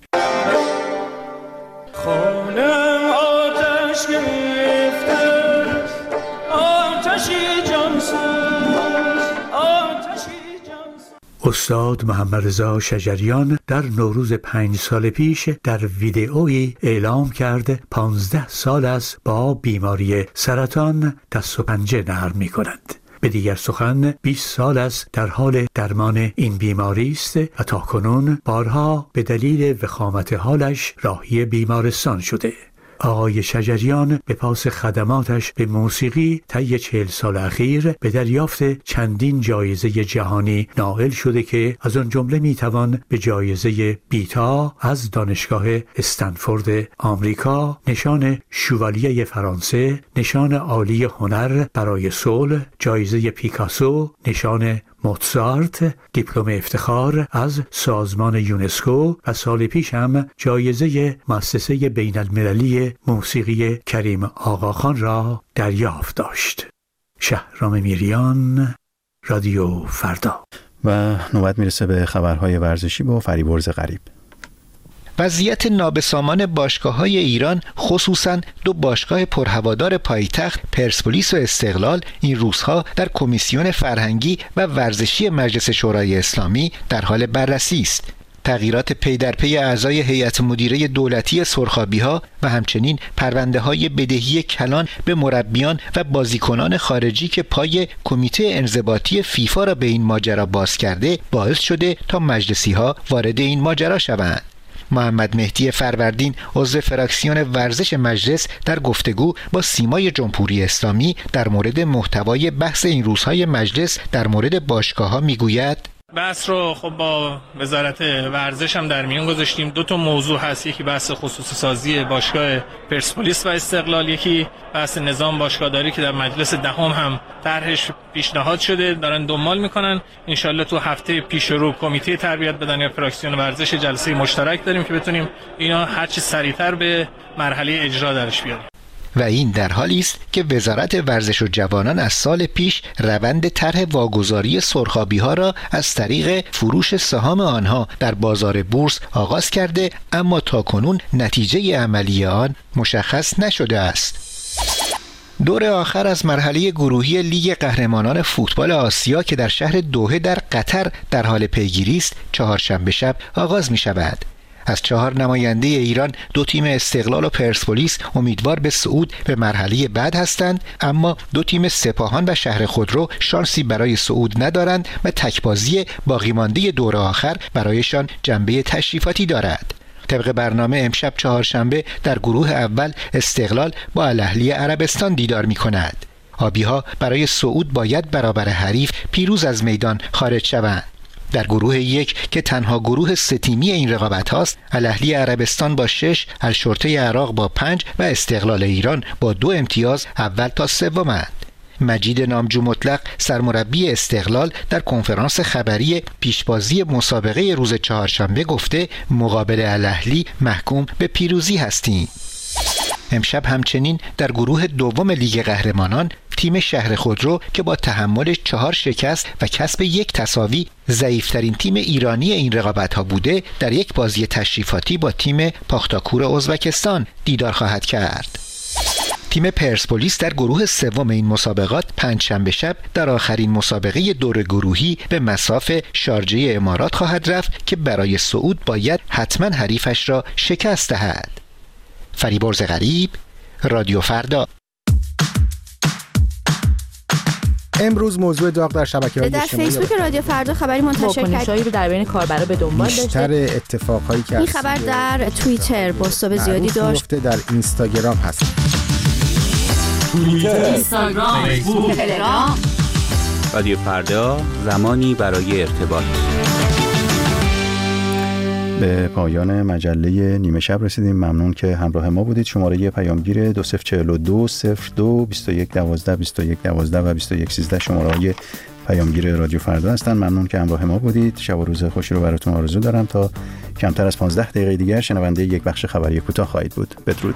استاد محمد رضا شجریان در نوروز 5 سال پیش در ویدئویی اعلام کرد 15 سال است با بیماری سرطان دست و پنجه نرم می‌کند. به دیگر سخن 20 سال است در حال درمان این بیماری است و تاکنون بارها به دلیل وخامت حالش راهی بیمارستان شده. آقای شجریان به پاس خدماتش به موسیقی طی 40 سال اخیر به دریافت چندین جایزه جهانی نائل شده که از آن جمله میتوان به جایزه بیتا از دانشگاه استنفورد آمریکا، نشان شوالیه فرانسه، نشان عالی هنر برای صلح، جایزه پیکاسو، نشان موتزارت، دیپلم افتخار از سازمان یونسکو و سال پیش هم جایزه مؤسسه بین المللی موسیقی کریم آقاخان را دریافت داشت. شهرام میریان، رادیو فردا. و نوبت میرسه به خبرهای ورزشی با فریبرز غریب. وضعیت نابسامان باشگاه‌های ایران، خصوصاً 2 باشگاه پرهوادار پایتخت پرسپولیس و استقلال، این روزها در کمیسیون فرهنگی و ورزشی مجلس شورای اسلامی در حال بررسی است. تغییرات پی در پی اعضای هیئت مدیره دولتی سرخابی‌ها و همچنین پرونده‌های بدهی کلان به مربیان و بازیکنان خارجی که پای کمیته انضباطی فیفا را به این ماجرا باز کرده، باعث شده تا مجلسی‌ها وارد این ماجرا شوند. محمد مهدی فروردین، عضو فراکسیون ورزش مجلس، در گفتگو با سیمای جمهوری اسلامی در مورد محتوای بحث این روزهای مجلس در مورد باشگاه‌ها میگوید: بحث رو خب با وزارت ورزش هم در میان گذاشتیم. 2 تا موضوع هست، یکی بحث خصوصی سازی باشگاه پرسپولیس و استقلال، یکی بحث نظام باشگاهداری که در مجلس دهم هم طرحش پیشنهاد شده، دارن دنبال میکنن. انشالله تو هفته پیش رو کمیته تربیت بدنی فراکسیون ورزش جلسه مشترک داریم که بتونیم اینا هرچی سریعتر به مرحله اجرا درش بیاریم. و این در حالی است که وزارت ورزش و جوانان از سال پیش روند طرح واگذاری سرخابی‌ها را از طریق فروش سهام آنها در بازار بورس آغاز کرده، اما تاکنون نتیجه عملی آن مشخص نشده است. دور آخر از مرحله گروهی لیگ قهرمانان فوتبال آسیا که در شهر دوحه در قطر در حال پیگیری است، چهارشنبه شب آغاز می شود. از 4 نماینده ایران 2 تیم استقلال و پرسپولیس امیدوار به صعود به مرحله بعد هستند، اما 2 تیم سپاهان و شهر خودرو شانسی برای صعود ندارند و تکبازی باقی مانده دور آخر برایشان جنبه تشریفاتی دارد. طبق برنامه امشب چهارشنبه در گروه اول استقلال با الاهلی عربستان دیدار می کند. آبی‌ها برای صعود باید برابر حریف پیروز از میدان خارج شوند. در گروه 1 که تنها گروه 3 تیمی این رقابت هاست، الاهلی عربستان با 6، الشرطه عراق با 5 و استقلال ایران با 2 امتیاز اول تا سومند. مجید نامجو مطلق، سرمربی استقلال، در کنفرانس خبری پیشبازی مسابقه روز چهارشنبه گفته مقابل الاهلی محکوم به پیروزی هستیم. امشب همچنین در گروه دوم لیگ قهرمانان تیم شهر خودرو که با تحمل 4 شکست و کسب 1 تساوی ضعیفترین تیم ایرانی این رقابت‌ها بوده، در یک بازی تشریفاتی با تیم پاختاکور ازبکستان دیدار خواهد کرد. تیم پرسپولیس در گروه سوم این مسابقات پنجشنبه شب در آخرین مسابقه دور گروهی به مصاف شارجه امارات خواهد رفت که برای صعود باید حتما حریفش را شکست دهد. فریبرز غریب، رادیو فردا. امروز موضوع داغ در شبکه‌های اجتماعی در فیسبوک رادیو فردا خبری منتشر کرد رو در بین کاربرا به دنبال داشته. بیشتر اتفاقایی که این خبر در توییتر بازتاب زیادی داشت. در اینستاگرام هست. اینستاگرام، فیسبوک، تلگرام. رادیو فردا، زمانی برای ارتباط. به پایان مجله نیمه شب رسیدیم. ممنون که همراه ما بودید. شماره پیامگیر 2042 02 21 12 21 12 و 21 13 شماره‌های پیامگیر رادیو فردا هستند. ممنون که همراه ما بودید. شب و روز خوشی رو براتون آرزو دارم. تا کمتر از 15 دقیقه دیگر شنونده یک بخش خبری کوتاه خواهید بود. بدرود.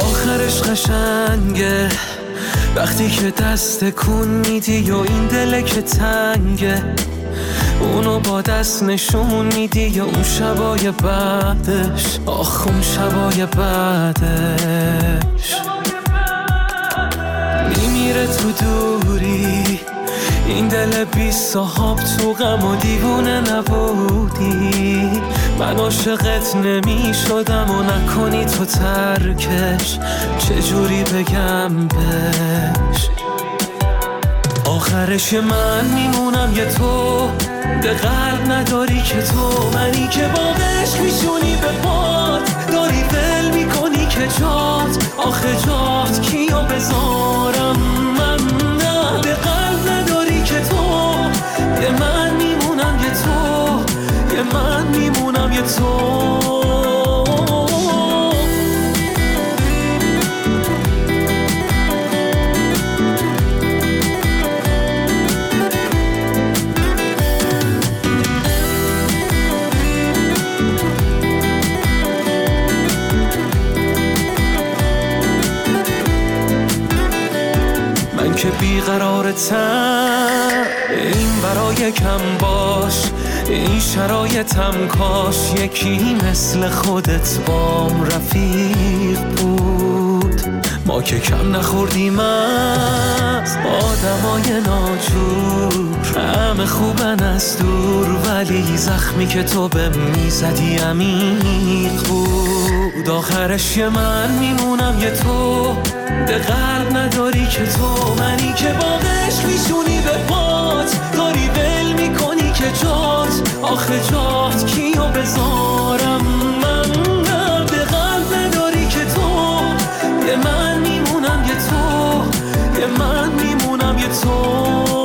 آخرش قشنگه وقتی که دست کن میدی و این دله که تنگه اونو با دست نشون میدی یا اون شبای بعدش آخ اون شبای بعدش میمیره تو دوری این دل بی صاحب تو غم و دیوونه نبودی من عاشقت نمی شدم و نکنی تو ترکش چجوری بگم بهش آخرش من میمونم یه تو به قلب نداری که تو منی که با عشق میشونی به پات داری ول میکنی که جات آخه جات کیو بذارم من نه به قلب نداری که تو یه من میمونم یه تو یه من میمونم یه تو که بیقرارتم این برای کم باش این شرایطم کاش یکی مثل خودت بام رفیق بود ما که کم نخوردیم از آدمای ناجور همه خوبن از دور ولی زخمی که تو به میزدی عمیق بود آخرش یه من میمونم یه تو به قلب نداری که تو منی که با عشق میشونی به پات داری ول میکنی که جات آخه جات کیو بذارم من نه به قلب نداری که تو یه من میمونم یه تو یه من میمونم یه تو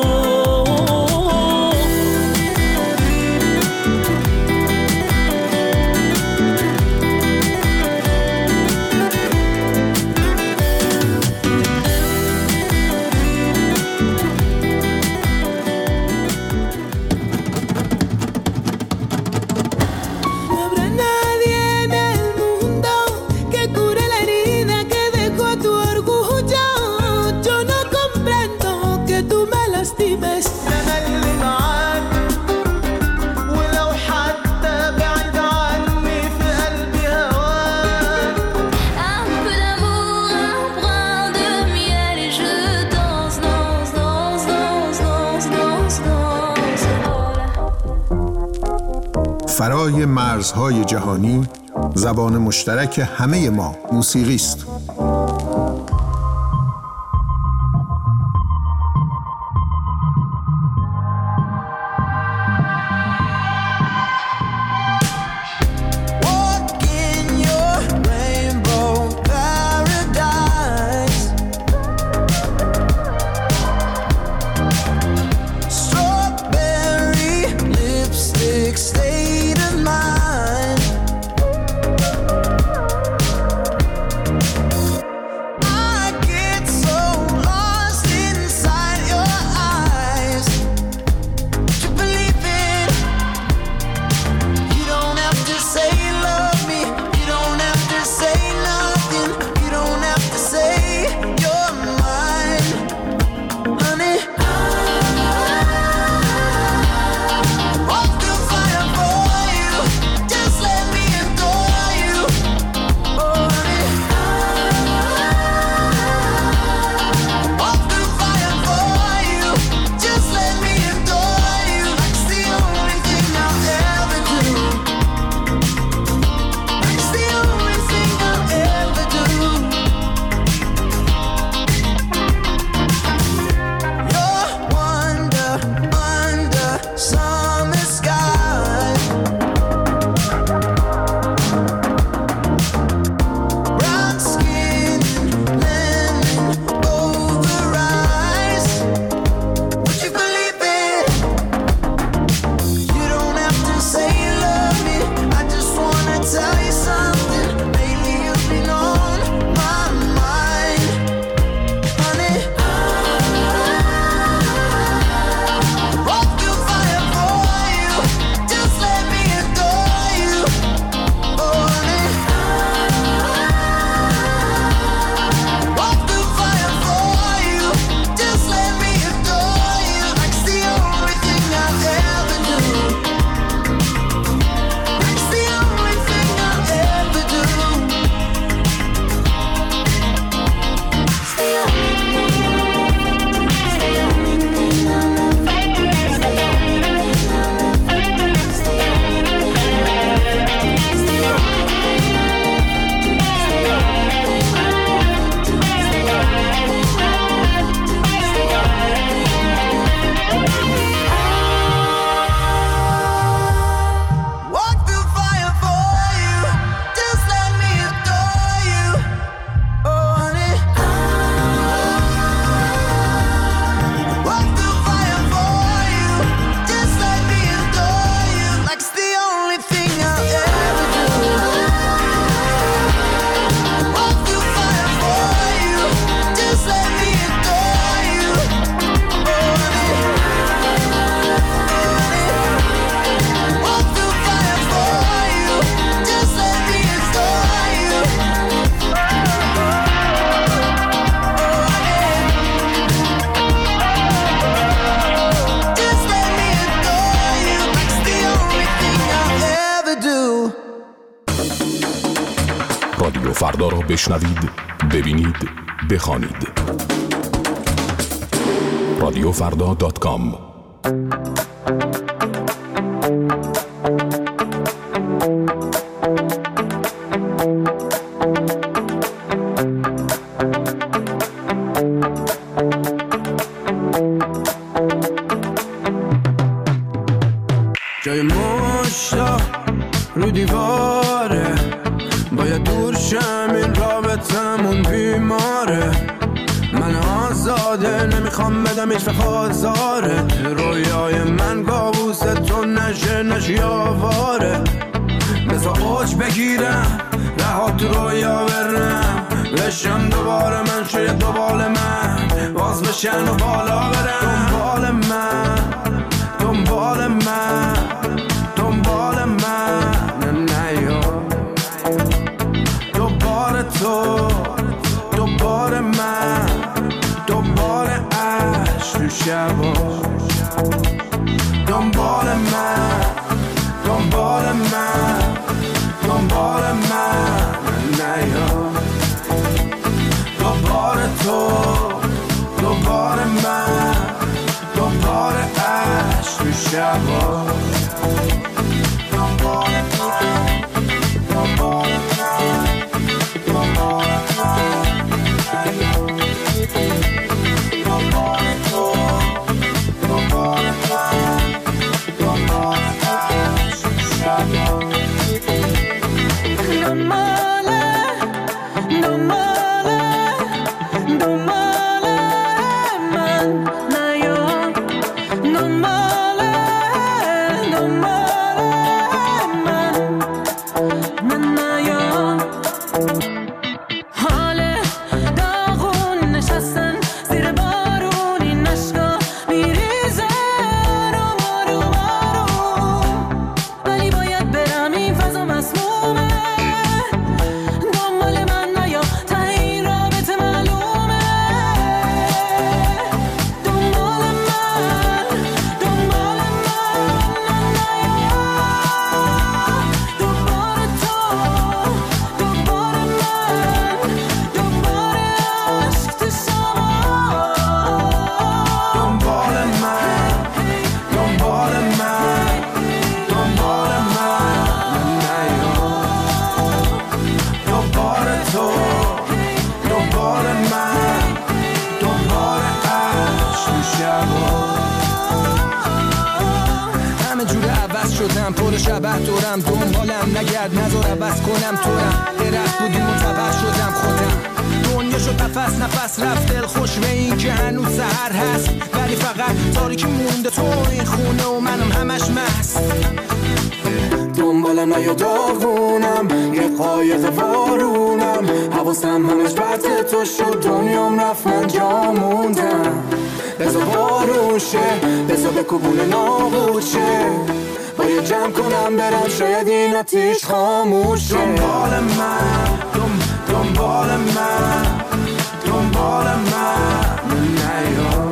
فرای مرزهای جهانی زبان مشترک همه ما موسیقی است. فردا را بشنوید، ببینید، بخوانید. رادیوفردا.com. جای مشتا رو دیواره، باید دور شم، این رابطمون بیماره. من آزاده نمیخوام بدم هیچ وقت آزاره، رویای من کابوس تو نشی آواره. بذار اوج بگیرم، رها تو رویا برم، بشم دوباره من، شاید دوبال من باز بشن و بالا برم. دنبال من، دنبال من، دنبال من نیا، دوباره تو، دوباره من، دوباره عشق تو شبا. دنبال من، دنبال من، دنبال من نیا، دوباره تو، دوباره من، دوباره عشق تو شبا. دنبال من، دنبال من، دنبال من نیا، دنبال تو، دنبال من، دنبال عشق تو شبا. پر شبه دورم، دنبالم نگرد، نذار عوض کنم تورم. درخت بودیم تبر شدم خودم، دنیا شد قفس، نفس رفت دل خوش به این که هنوز سحر هست، ولی فقط تاریکی مونده تو این خونه و منم همش مست. دنبالم نیا داغونم، یه قایق وارونم، حواسم همش بد تو شد، دنیام رفت من جا موندم. بذار بارون شه، بذار بکوبونه نابود شه، باید جمع کنم برم، شاید این آتیش خاموش شه. دنبال من، دنبال من، دنبال من نیا،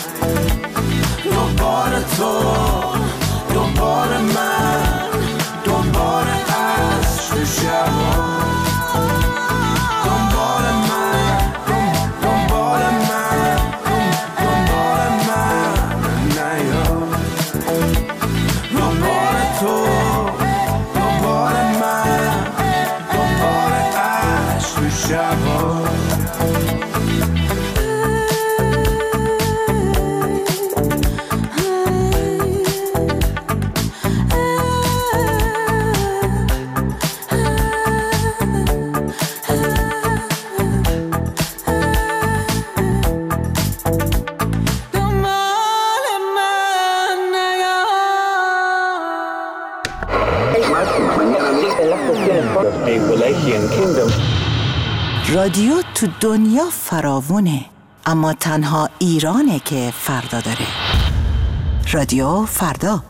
دوباره تو، دوباره من، دوباره عشق تو شبا. دنبال من، دنبال من، دنبال من نیا، دوباره تو، دوباره من، دوباره عشق تو شبا. رادیو تو دنیا فراوونه، اما تنها ایرانه که فردا داره. رادیو فردا.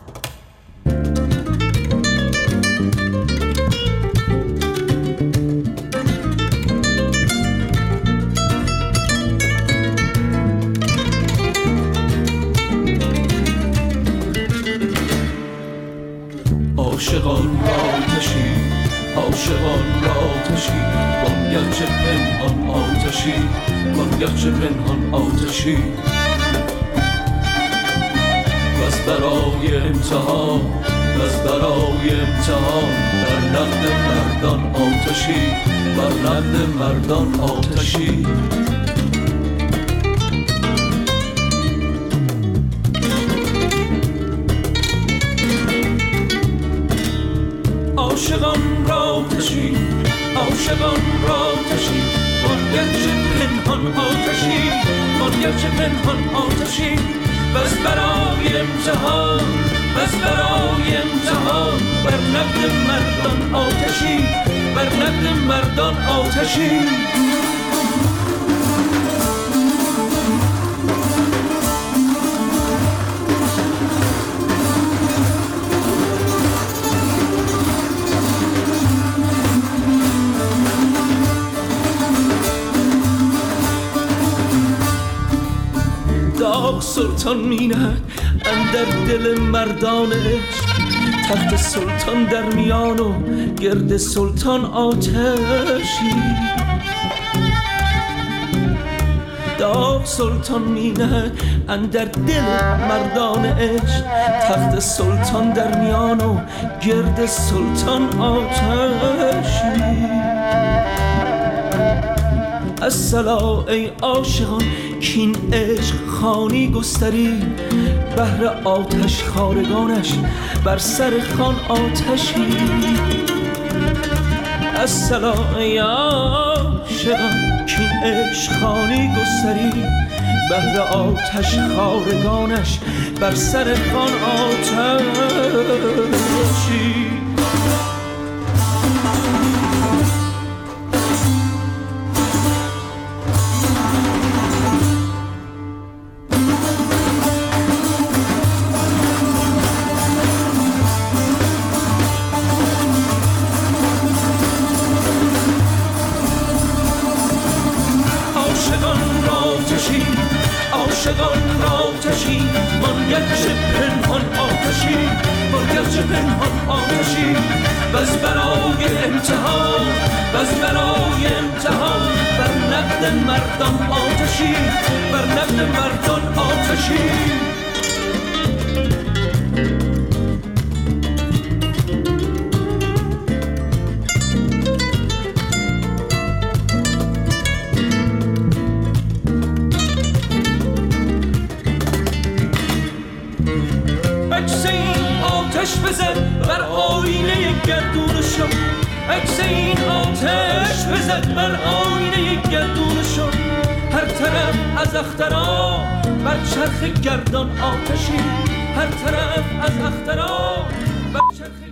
عاشقان را تشی، عاشقان را تشی، گرچه پنهان آتشی من گرچه پنهان آتشی بس برای امتحان بس برای امتحان بر نقد مردان آتشی بر نقد مردان آتشی عاشقان را تشی عاشقان را تشی من گرچه پنهان آتشی من گرچه پنهان آتشی بس برای امتحان بس برای امتحان بر نقد مردان آتشی بر نقد مردان آتشی داغ سلطان می‌نهد اندر دل مردانش تخت سلطان در میان و گرد سلطان آتشی داغ سلطان می‌نهد اندر دل مردانش تخت سلطان در میان و گرد سلطان آتشی الصلا ای عاشقان کین عشق خانی گستری بهر آتش خارگانش بر سر خان آتشی الصلا ای عاشقان کین عشق خانی گستری بهر آتش خارگانش بر سر خان آتشی عاشقان را تشی من گرچه پنهان آتشی من گرچه پنهان آتشی بس برای امتحان بس برای امتحان بر نقد مردان آتشی بر نقد مردان آتشی آتش بزد بر آینه گردونشان عکس این آتش بزد بر آینه گردونشان هر طرف از اخترا بر چرخ گردان آتشی هر طرف از اخترا بر چرخ